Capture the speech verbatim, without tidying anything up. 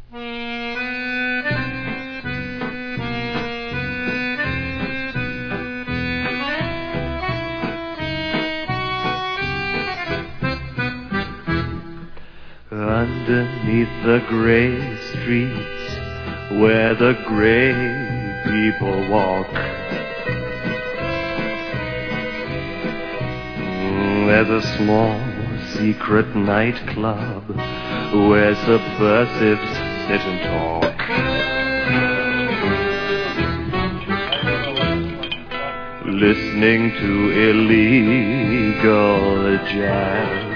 Underneath the gray streets where the gray people walk, there's a small secret nightclub where subversives sit and talk. Listening to illegal jazz.